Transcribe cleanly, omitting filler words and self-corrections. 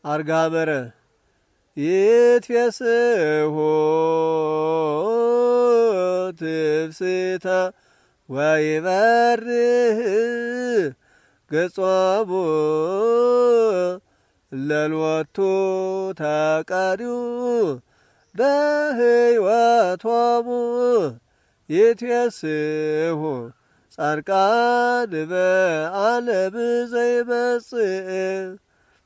አርጋበረ ይትፌስሑ ትፍስሕተ ወይበርህ ገጾሙ ለልወቱ ተቀዲው በሕይወቶሙ ይትፌስሑ ጻድቃን በዓለም ዘይመጽእ